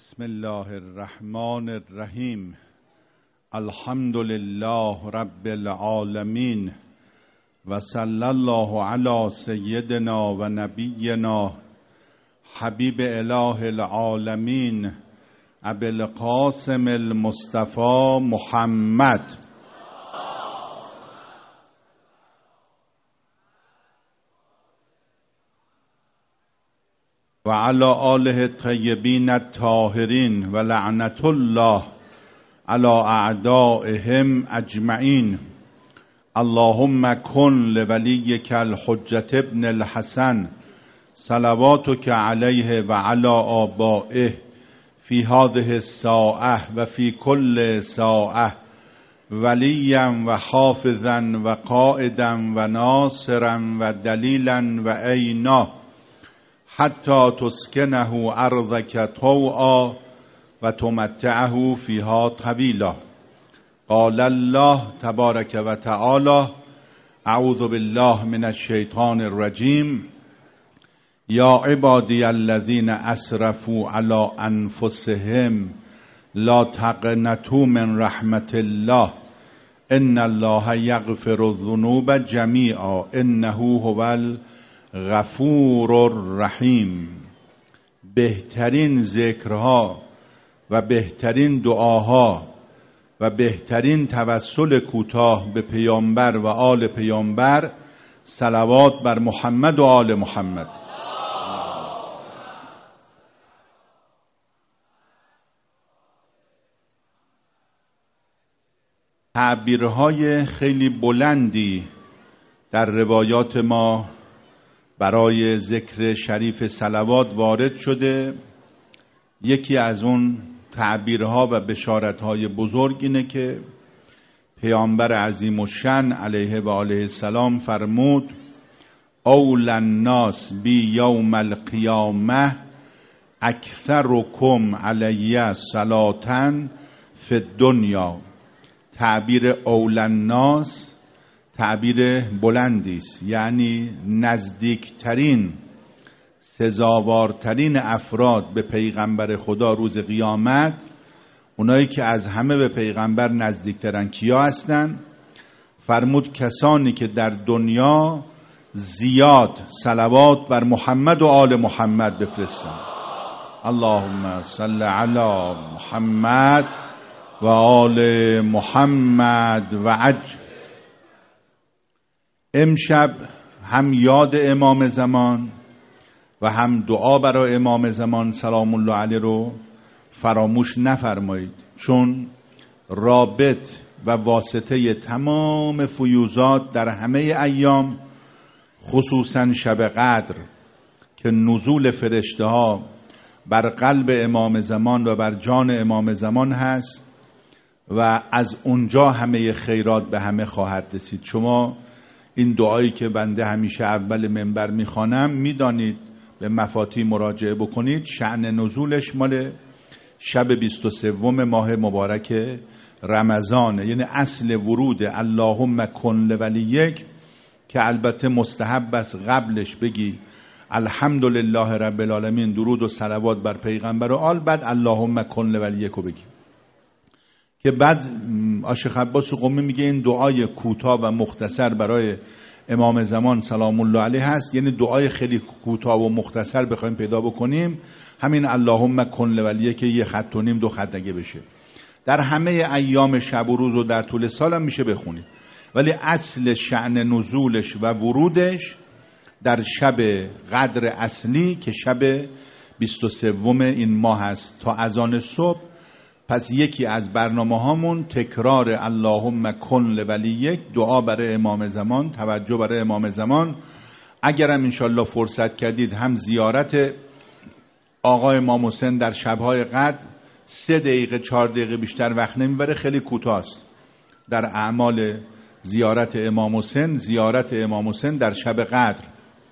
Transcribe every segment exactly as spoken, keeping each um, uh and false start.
بسم الله الرحمن الرحیم. الحمد لله رب العالمین و صلی الله علی سیدنا و نبینا حبیب اله العالمین ابی القاسم المصطفى محمد و علی آله الطیبین الطاهرین و لعنت الله علی اعدائهم اجمعین. اللهم کن لولیک الحجة ابن الحسن صلواتک علیه و علی آبائه فی هذه الساعة و فی کل ساعة ولیا و حافظا و قائدا و ناصرا و دلیلا و عینا حتی تسکنه ارضک طوعا و تمتعه فیها طویلا. قال الله تبارک و تعالی اعوذ بالله من الشیطان الرجیم یا عبادی الذین اسرفوا علی انفسهم لا تقنطوا من رحمت الله ان الله یغفر الذنوب جمیعا انه هو الغفور الرحیم. بهترین ذکرها و بهترین دعاها و بهترین توسل کوتاه به پیامبر و آل پیامبر صلوات بر محمد و آل محمد. تعبیرهای خیلی بلندی در روایات ما برای ذکر شریف صلوات وارد شده. یکی از اون تعبیرها و بشارتهای بزرگ اینه که پیامبر عظیم الشأن علیه و آله السلام فرمود اول الناس بی یوم القیامه اکثرکم علی صلاة فی الدنیا. تعبیر اول الناس تعبیر بلندی است، یعنی نزدیکترین سزاوارترین افراد به پیغمبر خدا روز قیامت، اونایی که از همه به پیغمبر نزدیکترن کیا هستن؟ فرمود کسانی که در دنیا زیاد صلوات بر محمد و آل محمد بفرستن. اللهم صل علی محمد و آل محمد و عجل. امشب هم یاد امام زمان و هم دعا برای امام زمان سلام الله علیه رو فراموش نفرمایید، چون رابط و واسطه تمام فیوزات در همه ایام، خصوصا شب قدر که نزول فرشته ها بر قلب امام زمان و بر جان امام زمان هست و از اونجا همه خیرات به همه خواهد رسید. شما این دعایی که بنده همیشه اول منبر میخوانم میدانید، به مفاتیح مراجعه بکنید، شأن نزولش مال شب بیست و سوم ماه مبارک رمضانه، یعنی اصل ورود اللهم کن لولیک، که البته مستحب است قبلش بگی الحمدلله رب العالمین، درود و صلوات بر پیغمبر و آل، بعد اللهم کن لولیک رو بگی. که بعد آشیخ عباس قمی میگه این دعای کوتاه و مختصر برای امام زمان سلام الله علیه هست، یعنی دعای خیلی کوتاه و مختصر بخوایم پیدا بکنیم همین اللهم کن لولیک که یه خط و نیم دو خط اگه بشه در همه ایام شب و روز و در طول سال هم میشه بخونیم، ولی اصل شأن نزولش و ورودش در شب قدر اصلی که شب بیست و سوم این ماه هست تا اذان صبح. پس یکی از برنامه هامون تکرار اللهم کن لولیک، دعا برای امام زمان، توجه برای امام زمان. اگرم انشالله فرصت کردید هم زیارت آقا امام حسین در شبهای قدر، سه دقیقه چهار دقیقه بیشتر وقت نمیبره، خیلی کوتاست. در اعمال زیارت امام حسین، زیارت امام حسین در شب قدر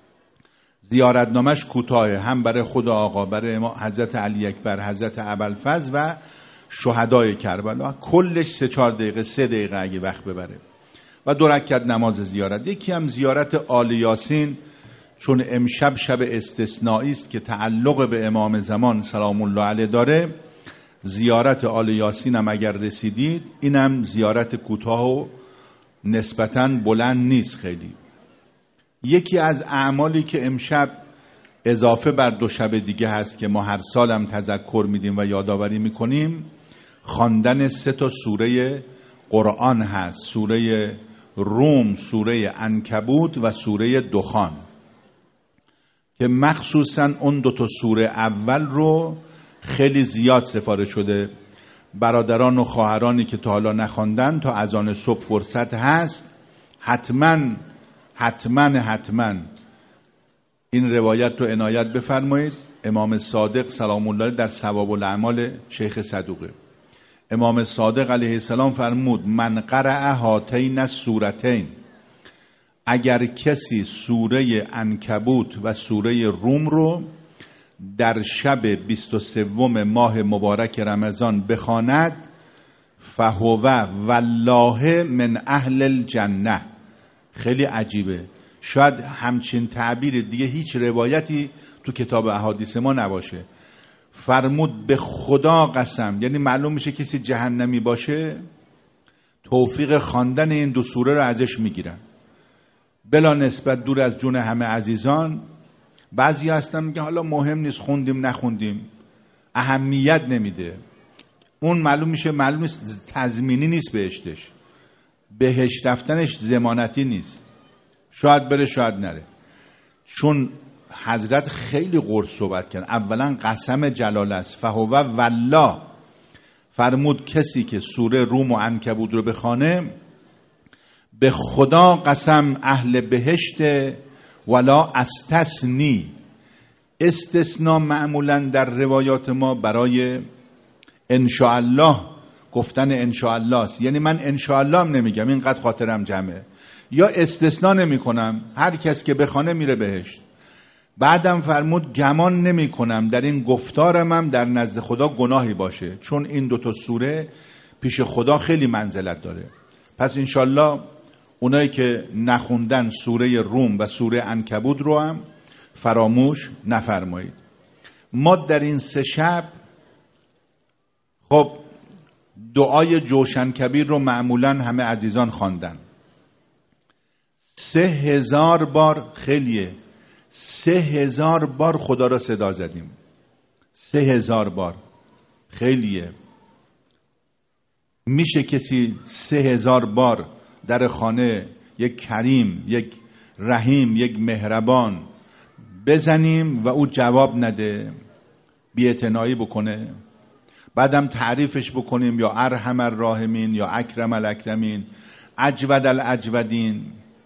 زیارتنامش کوتاهه، هم برای خود آقا، برای حضرت علی اکبر، حضرت ابوالفضل و شهدای کربلا، کلش سه چهار دقیقه سه دقیقه اگه وقت ببره. و دو رکعت نماز زیارت. یکی هم زیارت آل یاسین چون امشب شب استثنایی است که تعلق به امام زمان سلام الله علیه داره، زیارت آل یاسین هم اگر رسیدید، اینم زیارت کوتاه و نسبتاً بلند نیست خیلی. یکی از اعمالی که امشب اضافه بر دو شب دیگه هست که ما هر سال هم تذکر میدیم و یادآوری میکنیم، خواندن سه تا سوره قرآن هست: سوره روم، سوره عنکبوت و سوره دخان، که مخصوصاً اون دو تا سوره اول رو خیلی زیاد سفارش شده. برادران و خواهرانی که تا حالا نخواندن، تا اذان صبح فرصت هست، حتما حتما حتما این روایت رو عنایت بفرمایید. امام صادق سلام الله در ثواب الاعمال شیخ صدوقه، امام صادق علیه السلام فرمود: من قرأ هاتین السورتین، اگر کسی سوره عنکبوت و سوره روم رو در شب بیست و سوم ماه مبارک رمضان بخواند، فهو والله من اهل الجنه. خیلی عجیبه، شاید همچین تعبیر دیگه هیچ روایتی تو کتاب احادیث ما نباشه. فرمود به خدا قسم، یعنی معلوم میشه کسی جهنمی باشه توفیق خواندن این دو سوره رو ازش میگیرن، بلا نسبت دور از جون همه عزیزان. بعضی هستن میگن حالا مهم نیست خوندیم نخوندیم، اهمیت نمیده. اون معلوم میشه معلوم نیست، تضمینی نیست بهشتش، بهشت رفتنش ضمانتی نیست، شاید بره شاید نره. چون حضرت خیلی قرص صحبت کرد. اولا قسم جلال است، فهو والله، فرمود کسی که سوره روم و عنکبوت رو بخونه به خدا قسم اهل بهشت، ولا استثنی. استثناء معمولا در روایات ما برای انشاءالله گفتن انشاءالله است، یعنی من انشاءالله هم نمیگم اینقدر خاطرم جمعه، یا استثناء نمی کنم، هر کس که بخونه میره بهشت. بعدم فرمود گمان نمی کنم در این گفتارم هم در نزد خدا گناهی باشه، چون این دوتا سوره پیش خدا خیلی منزلت داره. پس انشالله اونایی که نخوندن سوره روم و سوره عنکبوت رو هم فراموش نفرمایید. ما در این سه شب خب دعای جوشن کبیر رو معمولا همه عزیزان خواندن. سه هزار بار، خیلیه، سه هزار بار خدا را صدا زدیم. سه هزار بار خیلیه. میشه کسی سه هزار بار در خانه یک کریم، یک رحیم، یک مهربان بزنیم و او جواب نده، بی‌اعتنایی بکنه، بعدم تعریفش بکنیم یا ارحم الراحمین یا اکرم الاکرمین، اجود الاجودین.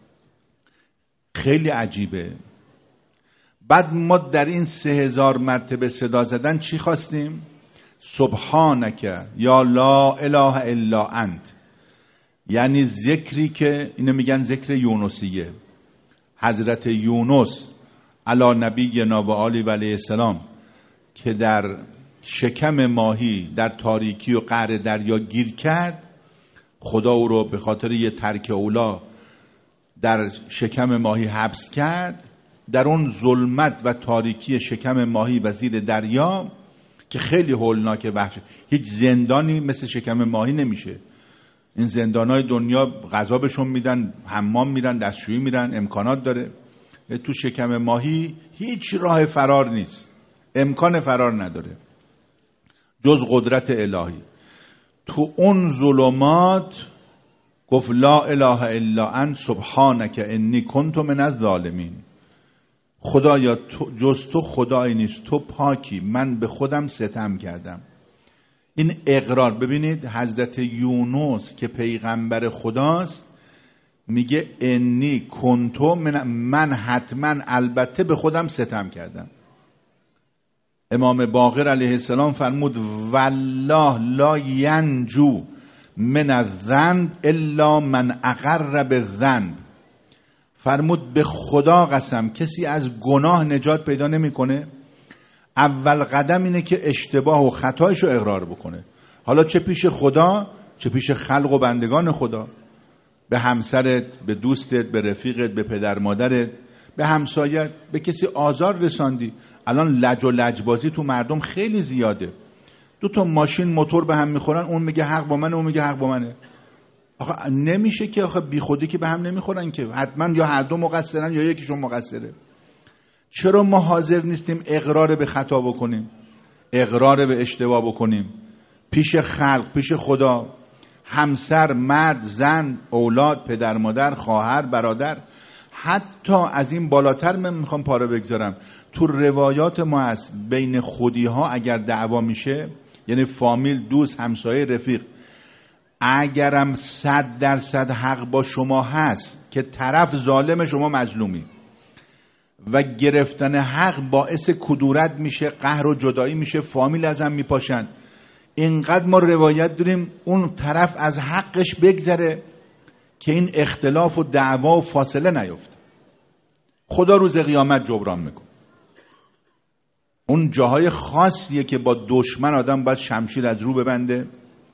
خیلی عجیبه. بعد ما در این سه هزار مرتبه صدا زدن چی خواستیم؟ سبحانک یا لا اله الا انت، یعنی ذکری که اینو میگن ذکر یونسیه. حضرت یونس علی نبینا و آله و علیه السلام که در شکم ماهی در تاریکی و قعر دریا گیر کرد، خدا او رو به خاطر یه ترک اولا در شکم ماهی حبس کرد. در اون ظلمت و تاریکی شکم ماهی و زیر دریا که خیلی هولناک وحش، هیچ زندانی مثل شکم ماهی نمیشه. این زندانای دنیا غذا بهشون میدن، حمام میرن، دستشویی میرن، امکانات داره. تو شکم ماهی هیچ راه فرار نیست، امکان فرار نداره جز قدرت الهی. تو اون ظلمات گفت لا اله الا انت سبحانک انی کنت من الظالمین. خدایا جز تو خدایی نیست، تو پاکی، من به خودم ستم کردم. این اقرار، ببینید حضرت یونس که پیغمبر خداست میگه انی کنتو من, من حتما البته به خودم ستم کردم. امام باقر علیه السلام فرمود والله لا ینجو من الذنب الا من اقر بالذنب. فرمود به خدا قسم کسی از گناه نجات پیدا نمیکنه، اول قدم اینه که اشتباه و خطایشو اقرار بکنه، حالا چه پیش خدا چه پیش خلق و بندگان خدا، به همسرت، به دوستت، به رفیقت، به پدر مادرت، به همسایت، به کسی آزار رساندی. الان لج و لجبازی تو مردم خیلی زیاده. دو تا ماشین موتور به هم میخورن، اون میگه حق با منه، اون میگه حق با منه. آخه نمیشه که، آخه بی خودی که به هم نمیخورن که، حتما یا هر دو مقصرن یا یکیشون مقصره. چرا ما حاضر نیستیم اقرار به خطا بکنیم، اقرار به اشتباه بکنیم پیش خلق، پیش خدا، همسر، مرد، زن، اولاد، پدر مادر، خواهر، برادر. حتی از این بالاتر من میخوام پاره بگذارم، تو روایات ما هست بین خودی ها اگر دعوا میشه، یعنی فامیل، دوست، همسایه، رفیق، اگرم صد درصد حق با شما هست که طرف ظالم شما مظلومی و گرفتن حق باعث کدورت میشه، قهر و جدایی میشه، فامیل از هم میپاشن، اینقدر ما روایت داریم اون طرف از حقش بگذره که این اختلاف و دعوا و فاصله نیفته. خدا روز قیامت جبران میکنه. اون جاهای خاصیه که با دشمن آدم باید شمشیر از رو ببنده،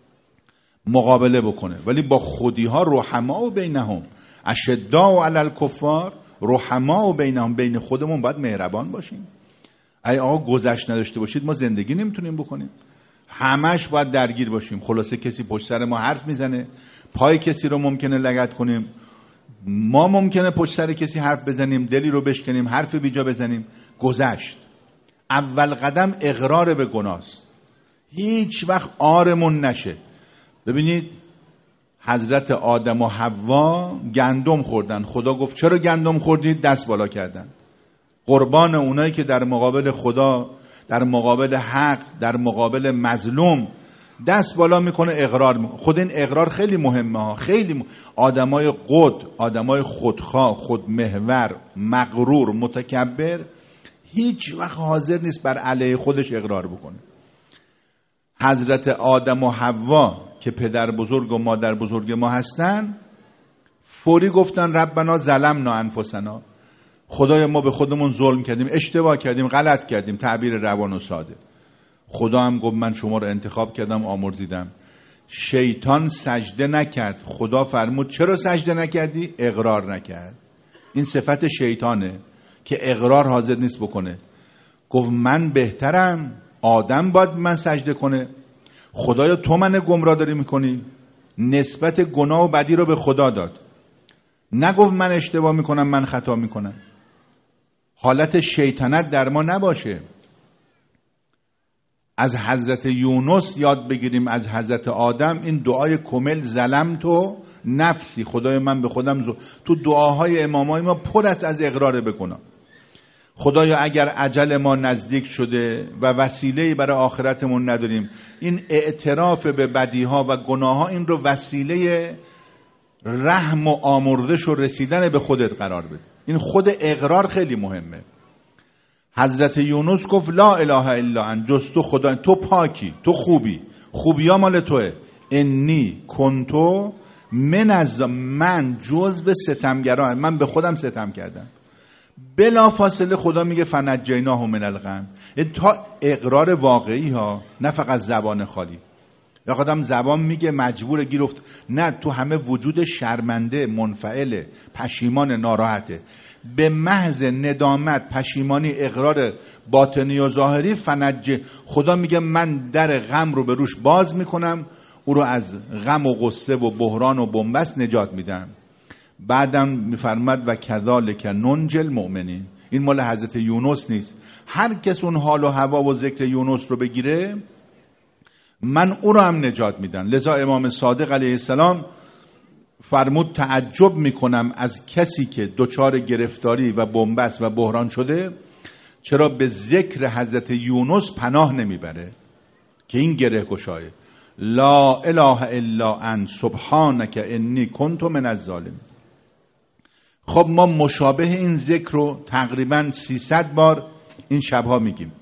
مقابله بکنه، ولی با خودی ها رحما و بینهم اشداء علی الکفار رحما و بینهم، بین خودمون باید مهربان باشیم. ای آقا گذشت نداشته باشید ما زندگی نمیتونیم بکنیم، همش باید درگیر باشیم. خلاصه کسی پشت سر ما حرف میزنه، پای کسی رو ممکنه لگد کنیم، ما ممکنه پشت سر کسی حرف بزنیم، دلی رو بشکنیم، حرف بیجا بزنیم. گذشت. اول قدم اقرار به گناهست، هیچ وقت آرمون نشه. ببینید حضرت آدم و حوا گندم خوردن، خدا گفت چرا گندم خوردید؟ دست بالا کردن. قربان اونایی که در مقابل خدا، در مقابل حق، در مقابل مظلوم دست بالا میکنه، اقرار میکنه. خود این اقرار خیلی مهمه ها، خیلی مهم. آدمای قد، آدمای خودخواه، خودمحور، مغرور، متکبر هیچ وقت حاضر نیست بر علیه خودش اقرار بکنه. حضرت آدم و حوا که پدر بزرگ و مادر بزرگ ما هستن، فوری گفتن ربنا ظلمنا انفسنا، خدای ما به خودمون ظلم کردیم، اشتباه کردیم، غلط کردیم، تعبیر روان و ساده. خدا هم گفت من شما رو انتخاب کردم، آمرزیدم. شیطان سجده نکرد، خدا فرمود چرا سجده نکردی؟ اقرار نکرد. این صفت شیطانه که اقرار حاضر نیست بکنه. گفت من بهترم، آدم باید من سجده کنه. خدایا تو من گمراه داری میکنی؟ نسبت گناه و بدی رو به خدا داد، نگفت من اشتباه میکنم، من خطا میکنم. حالت شیطنت در ما نباشه. از حضرت یونس یاد بگیریم، از حضرت آدم این دعای کمل ظلمتو نفسی، خدای من به خودم زو... تو دعاهای امامای ما پر است از اقرار به گناه. خدایا اگر اجل ما نزدیک شده و وسیله‌ای برای آخرتمون نداریم، این اعتراف به بدیها و گناهها این رو وسیله رحم و آمرزش و رسیدن به خودت قرار بده. این خود اقرار خیلی مهمه. حضرت یونس گفت لا اله الا انت، جز تو خدا، تو پاکی، تو خوبی، خوبی ها مال توه. انی کنتو من از من جز به ستمگران، من به خودم ستم کردم. بلا فاصله خدا میگه فنجیناه من الغم. تا اقرار واقعی ها، نه فقط زبان خالی. یا خودم زبان میگه مجبور گیر افت، نه، تو همه وجود شرمنده، منفعله، پشیمان، ناراحته. به محض ندامت، پشیمانی، اقرار باطنی و ظاهری، فنج خدا میگه من در غم رو به روش باز میکنم، او رو از غم و غصه و بحران و بنبست نجات میدم. بعدم میفرماد و کذالک ننجی المؤمنین. این مال حضرت یونس نیست. هر کس اون حال و هوا و ذکر یونس رو بگیره من او رو هم نجات میدم. لذا امام صادق علیه السلام فرمود تعجب میکنم از کسی که دچار گرفتاری و بنبست و بحران شده چرا به ذکر حضرت یونس پناه نمیبره که این گره گشایه. لا اله الا انت سبحانک انی کنت من الظالمین. خب ما مشابه این ذکر رو تقریبا سیصد بار این شبها میگیم.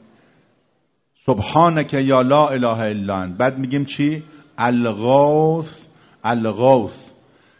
سبحانک یا لا اله الا انت. بعد میگیم چی؟ الغوث الغوث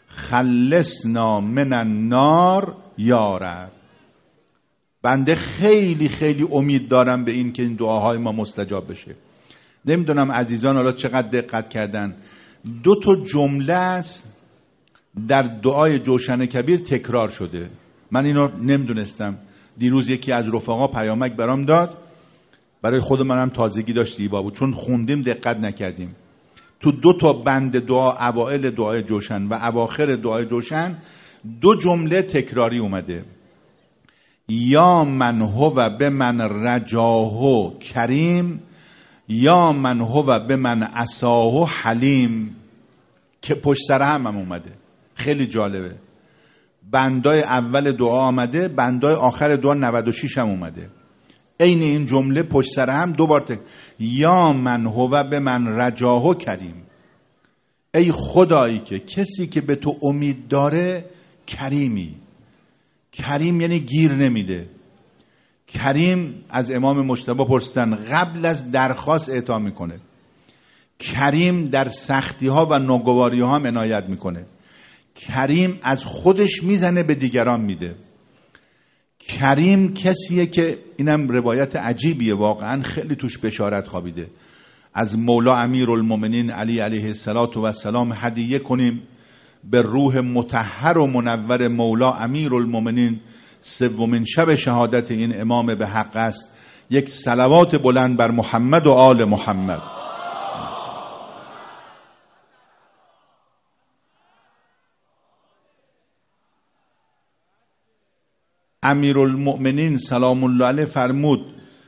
خلصنا من النار یا رب. بنده خیلی خیلی امید دارم به این که این دعاهای ما مستجاب بشه. نمیدونم عزیزان حالا چقدر دقت کردن، دو تا جمله است در دعای جوشن کبیر تکرار شده. من اینو نمیدونستم. دیروز یکی از رفقا پیامک برام داد، برای خود منم تازگی داشت زیبا بود، چون خوندیم دقت نکردیم. تو دو تا بند دعا، اوائل دعای جوشن و اواخر دعای جوشن، دو جمله تکراری اومده: یا من هو به من رجاه کریم، یا من هو به من عصاه حلیم، که پشت سر هم هم اومده. خیلی جالبه. بندای اول دعا آمده، بندای آخر دعا نود و شش هم اومده. عین این جمله پشت سر هم دو بار تک: یا من هو به من رجاه کریم. ای خدایی که کسی که به تو امید داره کریمی. کریم یعنی گیر نمیده. کریم از امام مجتبی پرسیدن، قبل از درخواست اعطا میکنه. کریم در سختی ها و ناگواری ها هم عنایت میکنه. کریم از خودش میزنه به دیگران میده. کریم کسیه که، اینم روایت عجیبیه واقعا، خیلی توش بشارت خوابیده. از مولا امیرالمومنین علی علیه السلام هدیه کنیم به روح مطهر و منور مولا امیرالمومنین. سومین شب شهادت این امام به حق است. یک صلوات بلند بر محمد و آل محمد. امیرالمؤمنین سلام الله علیه فرمود: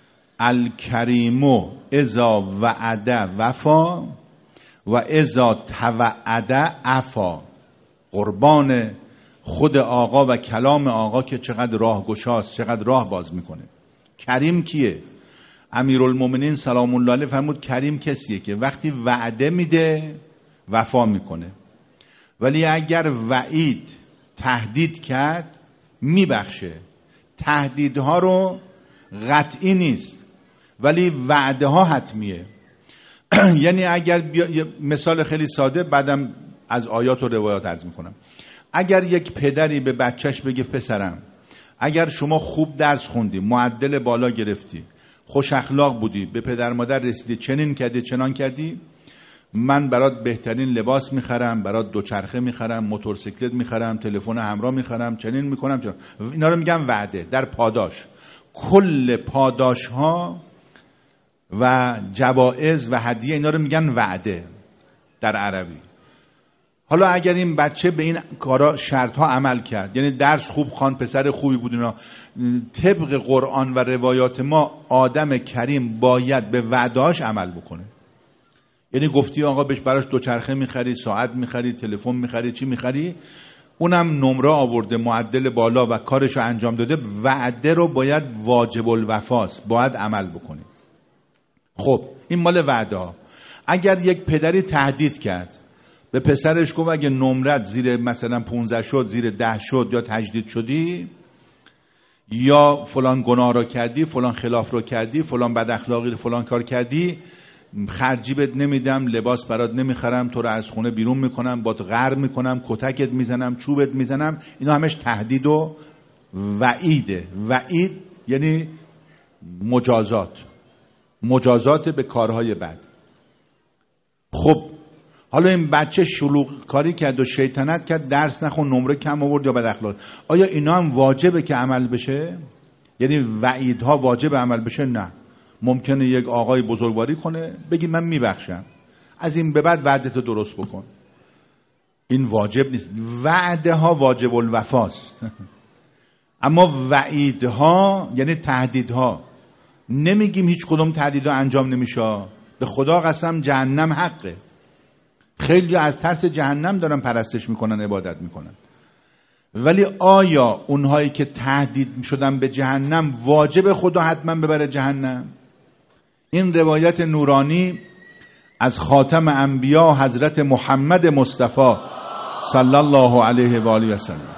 الکریم اذا وعد وفا و اذا توعد عفا. قربان خود آقا و کلام آقا که چقدر راهگشاست، چقدر راه باز میکنه. کریم کیه؟ امیرالمؤمنین سلام الله علیه فرمود کریم کسیه که وقتی وعده میده وفا میکنه، ولی اگر وعید تهدید کرد میبخشه. تهدیدها رو قطعی نیست ولی وعده ها حتمیه. یعنی اگر بیا... مثال خیلی ساده، بعدم از آیات و روایات عرض میکنم. اگر یک پدری به بچهش بگه پسرم اگر شما خوب درس خوندی، معدل بالا گرفتی، خوش اخلاق بودی، به پدر مادر رسیدی، چنین کردی چنان کردی، من برات بهترین لباس میخرم، برات دوچرخه میخرم، موتورسیکلت میخرم، تلفن همراه میخرم، چنین میکنم چنین. اینا رو میگم وعده. در پاداش، کل پاداش ها و جوائز و هدیه اینا رو میگن وعده در عربی. حالا اگر این بچه به این کارا شرط ها عمل کرد، یعنی درس خوب خوان، پسر خوبی بود، اینا طبق قرآن و روایات ما آدم کریم باید به وعدهاش عمل بکنه. یعنی گفتی آقا بهش براش دوچرخه میخری، ساعت میخری، تلفن میخری، چی میخری، اونم نمره آورده، معدل بالا و کارشو انجام داده، وعده رو باید واجب الوفاست، باید عمل بکنی. خب این مال وعده ها. اگر یک پدری تهدید کرد، به پسرش گفت اگه نمرت زیر مثلا پونزده شد، زیر ده شد، یا تجدید شدی، یا فلان گناه رو کردی، فلان خلاف رو کردی، فلان بد اخلاقی رو، فلان کار کردی، خرجی بهت نمیدم، لباس برات نمیخرم، تو رو از خونه بیرون میکنم، بات غر میکنم، کتکت میزنم، چوبت میزنم. اینا همش تهدید و وعیده. وعید یعنی مجازات، مجازات به کارهای بد. خب حالا این بچه شلوغ کاری کرد و شیطنت کرد، درس نخون، نمره کم آورد یا بد اخلاق، آیا اینا هم واجبه که عمل بشه؟ یعنی وعیدها واجب عمل بشه؟ نه. ممکنه یک آقای بزرگواری کنه بگی من میبخشم، از این به بعد وعدتو درست بکن. این واجب نیست. وعده ها واجب الوفاست. اما وعیدها یعنی تهدیدها، نمیگیم هیچ کدوم تهدیدها انجام نمیشه. به خدا قسم جهنم حقه. خیلی از ترس جهنم دارن پرستش میکنن، عبادت میکنن. ولی آیا اونهایی که تهدید شدن به جهنم واجب خدا حتما ببره جهنم؟ این روایت نورانی از خاتم انبیا حضرت محمد مصطفی صلی الله علیه و آله و سلم.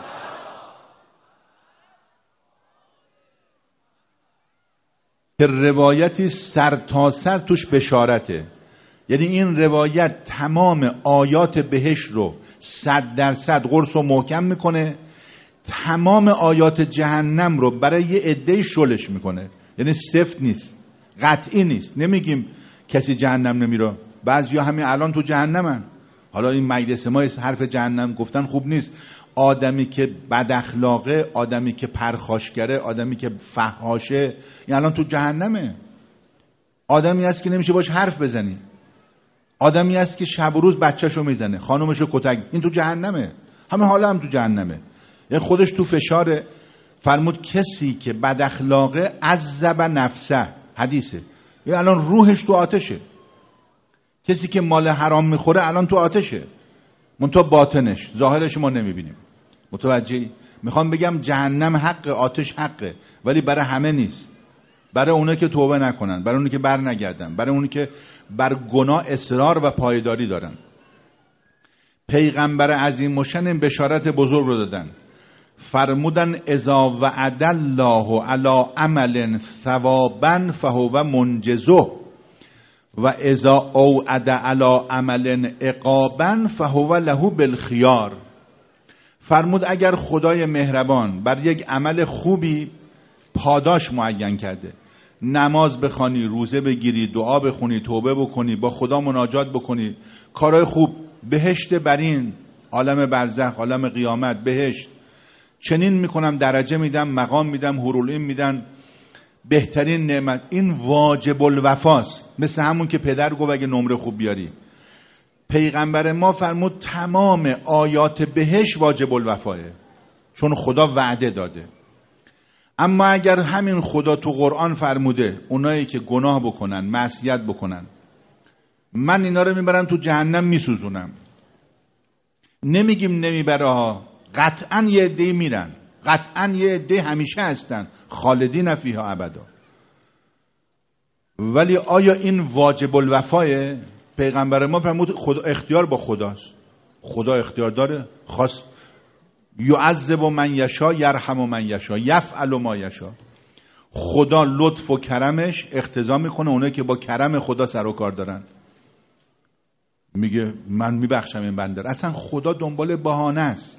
که روایتی سر تا سر توش بشارته. یعنی این روایت تمام آیات بهشت رو صد درصد قرص و محکم میکنه، تمام آیات جهنم رو برای یه عده‌ای شلش میکنه. یعنی سفت نیست، قطعی نیست. نمیگیم کسی جهنم نمیره، بعضیا همین الان تو جهنمن. حالا این مجلس ما حرف جهنم گفتن خوب نیست. آدمی که بد اخلاقه، آدمی که پرخاشگره، آدمی که فحاشه، این الان تو جهنمه. آدمی هست که نمیشه باش حرف بزنی، آدمی هست که شب و روز بچه‌شو میزنه، خانومشو کتک، این تو جهنمه. همه حالا هم تو جهنمه. یعنی خودش تو فشاره. فرمود کسی که بد اخلاقه عذب نفسه، حدیثه، این الان روحش تو آتشه. کسی که مال حرام میخوره الان تو آتشه، منتها باطنش، ظاهرش ما نمیبینیم. متوجهی؟ میخوام بگم جهنم حق، آتش حقه، ولی برای همه نیست. برای اونه که توبه نکنن، برای اونه که بر نگردن، برای اونه که بر گناه اصرار و پایداری دارن. پیغمبر عظیم و شن بشارت بزرگ رو دادن. فرمودن اذا وعد الله علی عمل ثوابا فهو منجزه و اذا اوعد علی عمل عقابا فهو له بالخيار. فرمود اگر خدای مهربان بر یک عمل خوبی پاداش معین کرده، نماز بخوانی، روزه بگیری، دعا بخونی، توبه بکنی، با خدا مناجات بکنی، کارهای خوب، بهشت برین، عالم برزخ، عالم قیامت، بهشت، چنین میکنم، درجه میدم، مقام میدم، حورالعین میدن، بهترین نعمت. این واجب الوفاست. مثل همون که پدر گفت اگه نمره خوب بیاری. پیغمبر ما فرمود تمام آیات بهشت واجب الوفاه، چون خدا وعده داده. اما اگر همین خدا تو قرآن فرموده اونایی که گناه بکنن، معصیت بکنن، من اینا رو میبرم تو جهنم میسوزونم، نمیگیم نمیبره ها، قطعا یه عده میرن، قطعا یه عده همیشه هستن، خالدین فیها ابدا. ولی آیا این واجب الوفاه؟ پیغمبر ما فرمود خدا اختیار با خداست. خدا اختیار داره، خاص یعذب من یشا یرحم من یشا یفعل ما یشا. خدا لطف و کرمش اقتضا میکنه اونایی که با کرم خدا سر و کار دارن، میگه من میبخشم این بنده. اصلا خدا دنبال بهانه است.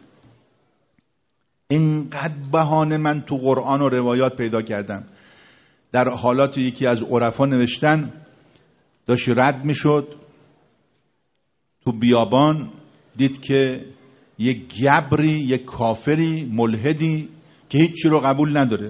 اینقدر بهانه من تو قرآن و روایات پیدا کردم. در حالات یکی از عرفا نوشتن داشت رد میشد تو بیابان، دید که یک گبری، یک کافری، ملحدی که هیچی رو قبول نداره،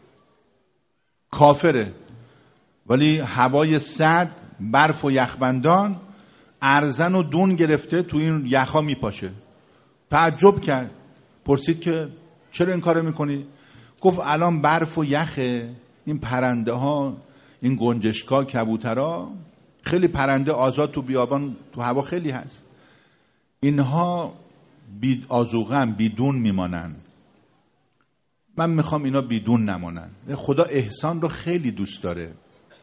کافره، ولی هوای سرد، برف و یخبندان، ارزن و دون گرفته تو این یخا میپاشه. تعجب کرد، پرسید که چرا این کارو میکنی؟ گفت الان برف و یخه، این پرنده ها، این گنجشکا، کبوترها، خیلی پرنده آزاد تو بیابان تو هوا خیلی هست، اینها بی آذوقه هم بیدون میمانن، من میخوام اینا بیدون نمانن. خدا احسان رو خیلی دوست داره.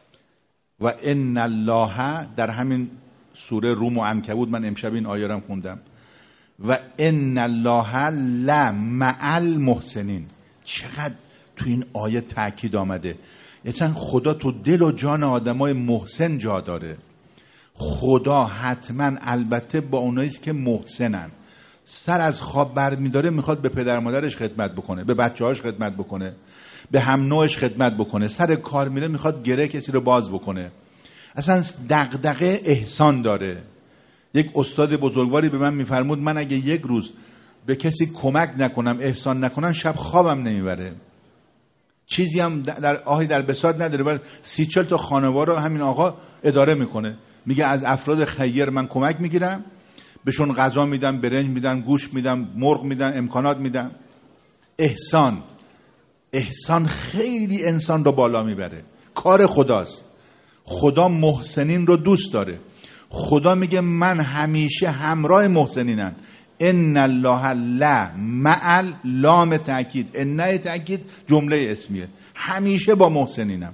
و ان الله، در همین سوره روم و عنکبوت، من امشب این آیه رو خوندم، و ان الله لمع المحسنین. چقدر تو این آیه تاکید آمده. اصلا خدا تو دل و جان آدمای محسن جا داره. خدا حتما البته با اوناییست که محسنن. سر از خواب برمیداره میخواد به پدر مادرش خدمت بکنه، به بچه‌هاش خدمت بکنه، به هم نوعش خدمت بکنه، سر کار میره میخواد گره کسی رو باز بکنه. اصلا دغدغه احسان داره. یک استاد بزرگواری به من میفرمود من اگه یک روز به کسی کمک نکنم، احسان نکنم، شب خوابم نمیبره. چیزی هم در آهی در بساط نداره، ولی سی چل تا خانواده رو همین آقا اداره میکنه. میگه از افراد خیر من کمک میگیرم، بهشون غذا میدم، برنج میدم، گوشت میدم، مرغ میدم، امکانات میدم. احسان احسان خیلی انسان رو بالا میبره. کار خداست. خدا محسنین رو دوست داره. خدا میگه من همیشه همراه محسنینم. ان الله لا مع لام تاکید، ان تاکید جمله اسمیه، همیشه با محسنینم.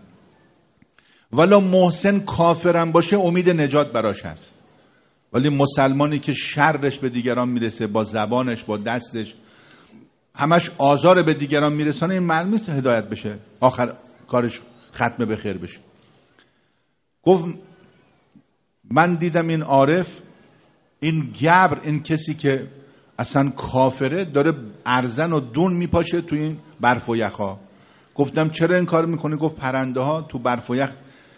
ولی محسن کافرم باشه امید نجات براش هست. ولی مسلمانی که شرش به دیگران میرسه، با زبانش، با دستش همش آزار به دیگران میرسانه، این معلوم نیست هدایت بشه، آخر کارش ختم به خیر بشه. گفت من دیدم این عارف، این گبر، این کسی که اصلا کافره، داره ارزن و دون میپاشه تو این برف و یخا. گفتم چرا این کار میکنی؟ گفت پرنده ها تو برف و یخ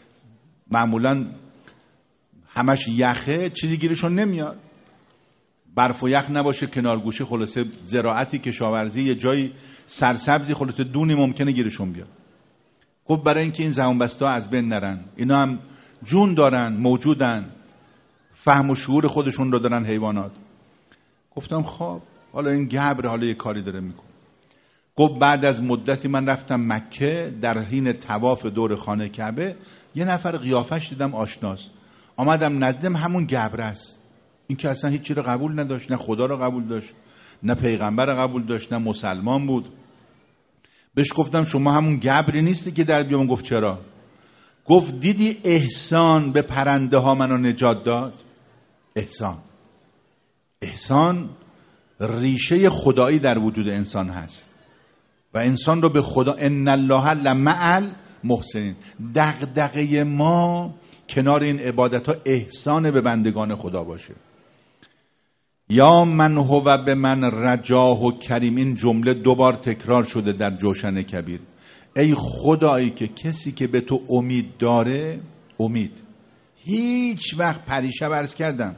معمولا همش یخه، چیزی گیرشون نمیاد، برف و یخ نباشه کنارگوشه، خلاصه زراعتی، کشاورزی، یه جایی سرسبزی، خلاصه دونی ممکنه گیرشون بیاد. گفت برای اینکه این زبانبسته ها از بین نرن، اینا هم جون دارن، موجودن، فهم و شعور خودشون رو دارن حیوانات. گفتم خب حالا این گبر حالا یه کاری داره میکنه. گفت بعد از مدتی من رفتم مکه، در حین طواف دور خانه کعبه یه نفر قیافش دیدم آشناست، آمدم نزدم، همون گبر است. این که اصلا هیچی رو قبول نداشت، نه خدا رو قبول داشت، نه پیغمبر رو قبول داشت، نه مسلمان بود. بهش گفتم شما همون گبری نیستی که در بیام؟ گفت چرا؟ گفت دیدی احسان به پرنده ها منو نجات داد؟ احسان احسان ریشه خدایی در وجود انسان هست و انسان رو به خدا، ان الله لمع المحسنین. دغدغه ما کنار این عبادت ها احسان به بندگان خدا باشه. یا من هو به من رجاه و کریم، این جمله دوبار تکرار شده در جوشن کبیر. ای خدایی که کسی که به تو امید داره، امید هیچ وقت، پریشب عرض کردم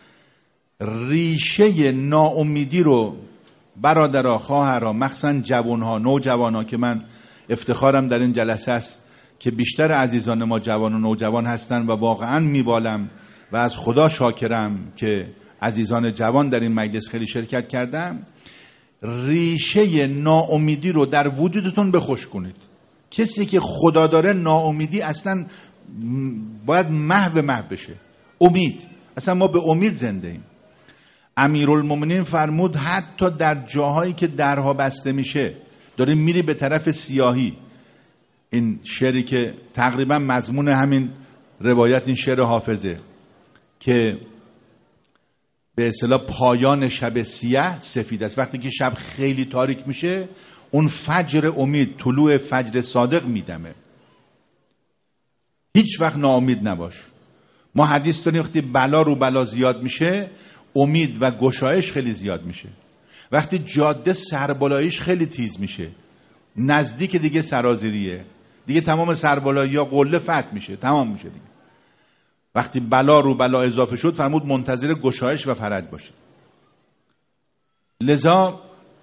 ریشه ناامیدی رو برادرها، خواهرها، مخصوصا جوانها، نوجوانها که من افتخارم در این جلسه است که بیشتر عزیزان ما جوان و نوجوان هستن و واقعا میبالم و از خدا شاکرم که عزیزان جوان در این مجلس خیلی شرکت کردم. ریشه ناامیدی رو در وجودتون بخوش کنید. کسی که خدا داره ناامیدی اصلا باید محو محو بشه. امید، اصلا ما به امید زنده ایم. امیرالمومنین فرمود حتی در جاهایی که درها بسته میشه داری میری به طرف سیاهی. این شعری که تقریبا مضمون همین روایت، این شعر حافظه که به اصطلاح پایان شب سیاه سفید است. وقتی که شب خیلی تاریک میشه اون فجر امید، طلوع فجر صادق میدمه. هیچ وقت ناامید نباش. ما حدیث داریم وقتی بلا رو بلا زیاد میشه امید و گشایش خیلی زیاد میشه. وقتی جاده سربالاییش خیلی تیز میشه، نزدیک دیگه سرازیریه، دیگه تمام سربالایی ها قله فتح میشه، تمام میشه دیگه. وقتی بلا رو بلا اضافه شد فرمود منتظر گشایش و فرج باشید. لذا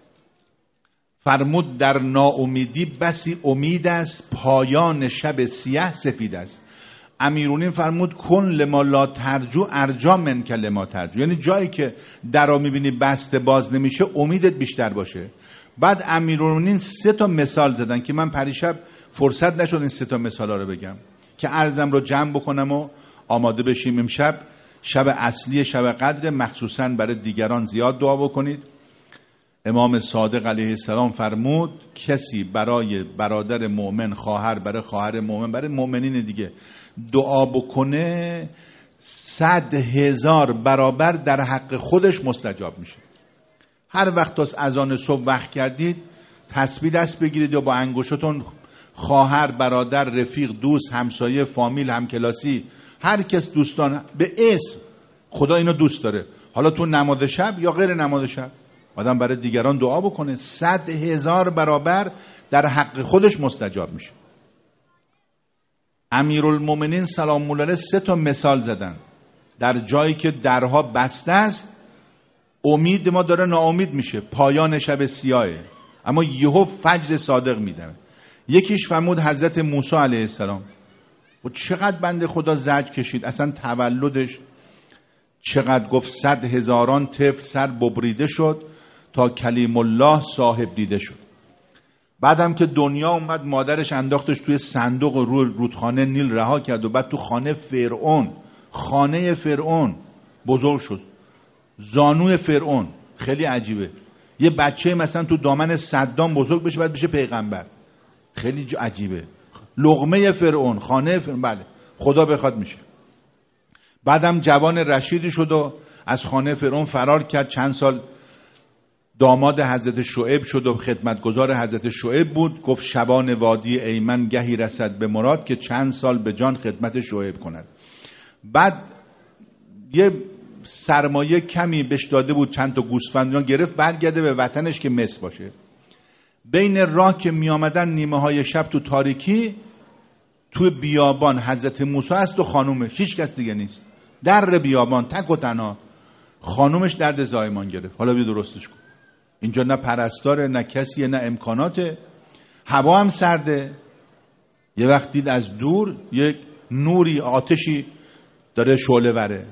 فرمود در ناامیدی بسی امید است، پایان شب سیاه سفید است. امیرونین فرمود کن لما لا ترجو ارجا من که لما ترجو، یعنی جایی که درا میبینی بسته باز نمیشه امیدت بیشتر باشه. بعد امیرونین سه تا مثال زدن که من پریشب فرصت نشد این سه تا مثالا رو بگم که عرضم رو جمع بکنم و آماده بشیم. امشب شب اصلی شب قدر، مخصوصا برای دیگران زیاد دعا بکنید. امام صادق علیه السلام فرمود کسی برای برادر مؤمن، خواهر برای خواهر مؤمن، برای مؤمنین دیگه دعا بکنه صد هزار برابر در حق خودش مستجاب میشه. هر وقت از اذان صبح وقت کردید تسبیح دست بگیرید یا با انگشتون خواهر، برادر، رفیق، دوست، همسایه، فامیل، همکلاسی، هر کس دوستان به اسم، خدا اینو دوست داره، حالا تو نماز شب یا غیر نماز شب آدم برای دیگران دعا بکنه صد هزار برابر در حق خودش مستجاب میشه. امیرالمومنین سلام الله علیه سه تا مثال زدن در جایی که درها بسته است، امید ما داره ناامید میشه، پایان شب سیاهه، اما یهو فجر صادق میدم. یکیش فرمود حضرت موسی علیه السلام، و چقدر بنده خدا زجر کشید، اصلا تولدش چقدر گفت صد هزاران طفل سر ببریده شد تا کلیم الله صاحب دیده شد. بعدم که دنیا اومد مادرش انداختش توی صندوق و روی رودخانه نیل رها کرد و بعد تو خانه فرعون، خانه فرعون بزرگ شد، زانوی فرعون. خیلی عجیبه یه بچه مثلا تو دامن صدام بزرگ بشه بعد بشه پیغمبر، خیلی عجیبه. لقمه فرعون، خانه فرعون، بله خدا بخواد میشه. بعدم جوان رشیدی شد و از خانه فرعون فرار کرد، چند سال داماد حضرت شعیب شد و خدمتگزار حضرت شعیب بود. گفت شبان وادی ایمن گهی رسد به مراد که چند سال به جان خدمت شعیب کند. بعد یه سرمایه کمی بهش داده بود، چند تا گوسفند گرفت برگرده به وطنش که مصر باشه. بین راه که می آمدن نیمه های شب تو تاریکی، تو بیابان حضرت موسی است و خانومش، هیچ کس دیگه نیست، در بیابان تک و تنها. خانومش درد زایمان گرفت. حالا بیا درستش کن. اینجا نه پرستاره، نه کسیه، نه امکاناته، هوا هم سرده. یه وقت دید از دور یک نوری، آتشی داره شعله وره.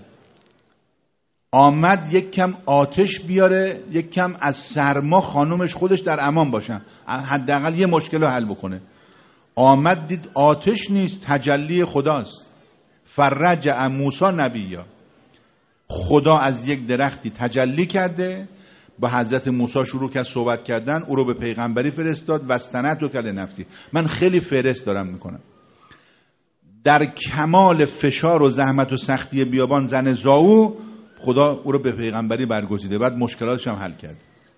آمد یک کم آتش بیاره، یک کم از سرما خانومش خودش در امان باشن، حداقل یه مشکل رو حل بکنه. آمد دید آتش نیست، تجلی خداست. فرجع موسی نبیا، خدا از یک درختی تجلی کرده، با حضرت موسی شروع کرد صحبت کردن، او رو به پیغمبری فرستاد. وستنت و کل نفسی. من خیلی فهرست دارم میکنم. در کمال فشار و زحمت و سختی بیابان زن زاو، خدا او رو به پیغمبری برگزیده، بعد مشکلاتش هم حل کرد.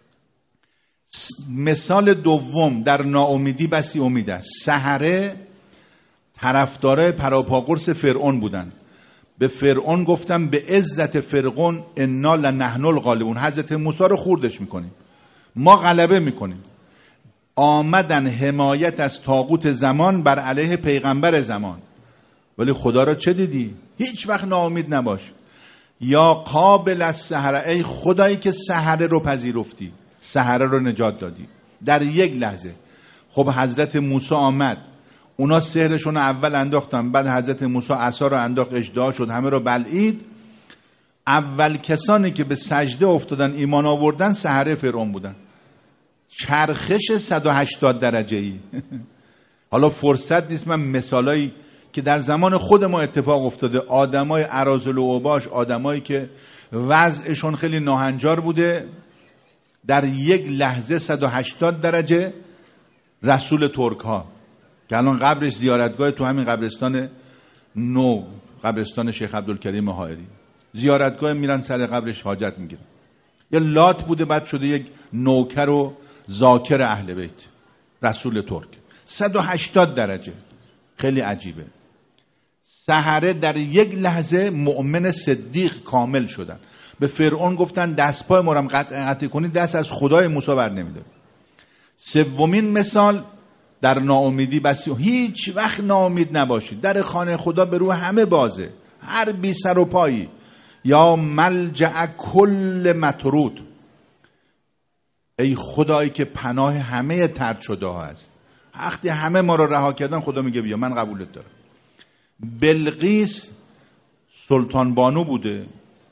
مثال دوم، در ناامیدی بسی امید است. سحره طرفدارای پراپاقرص فرعون بودن. به فرعون گفتم به عزت فرعون انا لنحن الغالبون، حضرت موسی رو خوردش میکنیم، ما غلبه میکنیم. آمدن حمایت از طاغوت زمان بر علیه پیغمبر زمان. ولی خدا را چه دیدی؟ هیچ وقت ناامید نباش. یا قابل از سحره، ای خدایی که سحره رو پذیرفتی، سحره رو نجات دادی در یک لحظه. خب حضرت موسی آمد، اونا سحرشون اول انداختن، بعد حضرت موسی عصا رو انداخت، اژدها شد، همه رو بلعید. اول کسانی که به سجده افتادن ایمان آوردن سحره فرعون بودن. چرخش صد و هشتاد درجه ای. حالا فرصت نیست من مثالایی که در زمان خود ما اتفاق افتاده، آدمای اراذل و اوباش، آدمایی که وضعشون خیلی ناهنجار بوده، در یک لحظه صد و هشتاد درجه. رسول ترک ها که الان قبرش زیارتگاه تو همین قبرستان نو، قبرستان شیخ عبدالکریم حائری، زیارتگاه میرن سر قبرش حاجت میگیرن. یه لات بوده بعد شده یک نوکر و ذاکر اهل بیت. رسول ترک صد و هشتاد درجه، خیلی عجیبه. سحره در یک لحظه مؤمن صدیق کامل شدن. به فرعون گفتن دست پای ما رو قطع کنی، دست از خدای موسی بر نمیداره. سومین مثال، در ناامیدی بسی، هیچ وقت ناامید نباشید. در خانه خدا به رو همه بازه، هر بی سر و پایی. یا ملجأ کل مطرود، ای خدایی که پناه همه طرد شده ها هست. وقتی همه ما رو رها کردن خدا میگه بیا من قبولت دارم. بلقیس سلطان بانو بوده،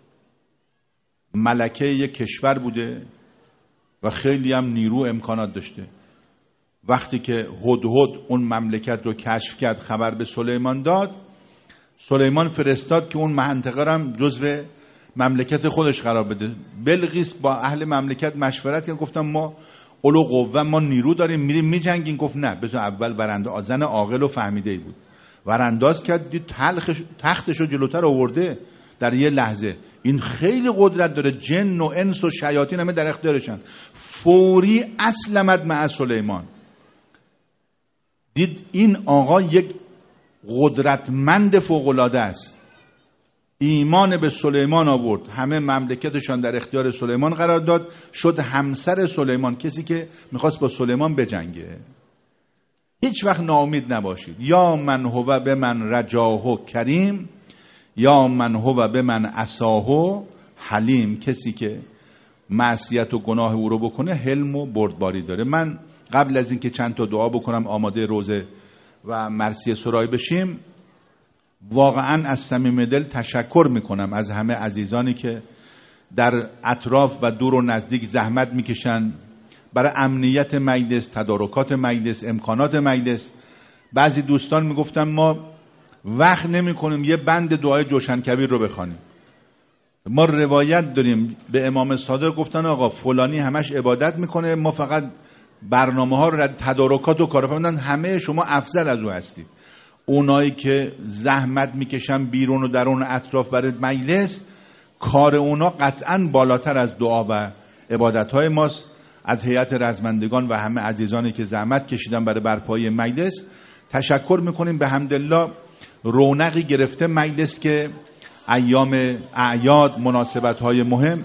ملکه یک کشور بوده و خیلی هم نیرو امکانات داشته. وقتی که هدهد اون مملکت رو کشف کرد، خبر به سلیمان داد، سلیمان فرستاد که اون منطقه رو هم جزو مملکت خودش قرار بده. بلقیس با اهل مملکت مشورت کرد، گفتم ما اولو قوه، ما نیرو داریم، میریم میجنگیم. گفت نه، بذار اول ورنده، زن عاقل و فهمیده ای بود، ورانداز کرد، دید تختش رو جلوتر آورده در یه لحظه. این خیلی قدرت داره، جن و انس و شیاطین همه در اختیارشن. فوری اسلمت مع سلیمان. دید این آقا یک قدرتمند فوق‌العاده است، ایمان به سلیمان آورد، همه مملکتشان در اختیار سلیمان قرار داد، شد همسر سلیمان، کسی که میخواست با سلیمان بجنگه. هیچ وقت ناامید نباشید. یا من هو به من رجاه کریم، یا من هو به من عصاه حلیم. کسی که معصیت و گناه او رو بکنه حلم و بردباری داره. من قبل از اینکه چند تا دعا بکنم آماده روزه و مرثیه سرای بشیم، واقعا از صمیم دل تشکر میکنم از همه عزیزانی که در اطراف و دور و نزدیک زحمت میکشن برای امنیت مجلس، تدارکات مجلس، امکانات مجلس. بعضی دوستان میگفتن ما وقت نمیکنیم یه بند دعای جوشن کبیر رو بخوانیم. ما روایت داریم به امام صادق گفتن آقا فلانی همش عبادت میکنه، ما فقط برنامه ها رو، تدارکات و کارا فرمودن، همه شما افضل از او هستید. اونایی که زحمت میکشن بیرون و درون اطراف برای مجلس، کار اونا قطعاً بالاتر از دعا و عبادت های ماست. از هیئت رزمندگان و همه عزیزانی که زحمت کشیدن برای برپایی مجلس تشکر میکنیم. به حمدالله رونقی گرفته مجلس که ایام اعیاد، مناسبت های مهم،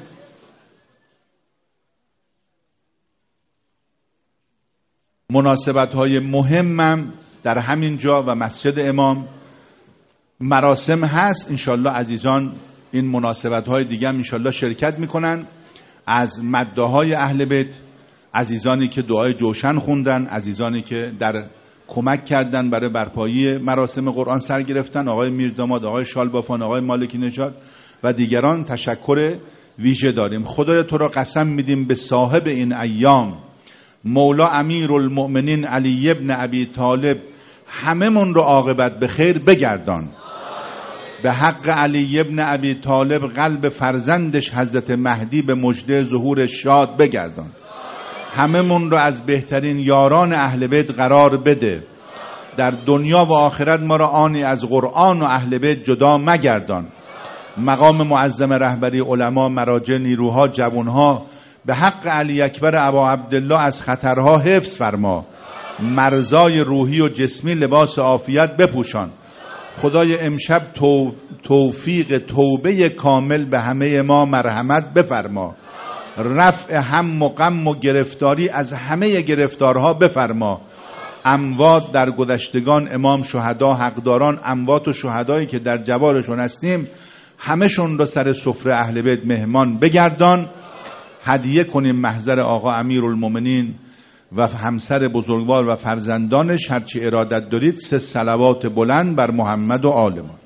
مناسبت های مهمم در همین جا و مسجد امام مراسم هست. انشالله عزیزان این مناسبت های دیگه هم انشالله شرکت میکنن. از مده های اهل بیت، عزیزانی که دعای جوشن خوندن، عزیزانی که در کمک کردن برای برپایی مراسم قرآن سر گرفتن، آقای میرداماد، آقای شالبافان، آقای مالکی نژاد و دیگران تشکر ویژه داریم. خدایا تو را قسم میدیم به صاحب این ایام، مولا امیرالمؤمنین علی ابن ابی طالب، همه من رو عاقبت به خیر بگردان. به حق علی ابن ابی طالب قلب فرزندش حضرت مهدی به مژده ظهور شاد بگردان. همه من رو از بهترین یاران اهل بیت قرار بده. در دنیا و آخرت ما را آنی از قرآن و اهل بیت جدا مگردان. مقام معظم رهبری علما، مراجع، نیروها، جوانها به حق علی اکبر ابا عبدالله از خطرها حفظ فرما. مرزای روحی و جسمی لباس عافیت بپوشان. خدای امشب توفیق توبه کامل به همه ما مرحمت بفرما. رفع هم و غم و گرفتاری از همه گرفتارها بفرما. اموات در گذشتگان، امام، شهدا، حقداران، اموات و شهدایی که در جوارشون هستیم، همه‌شون رو سر سفره اهل بیت مهمان بگردان. هدیه کنیم محضر آقا امیرالمومنین و همسر بزرگوار و فرزندانش، هرچی ارادت دارید. سه صلوات بلند بر محمد و آل ما.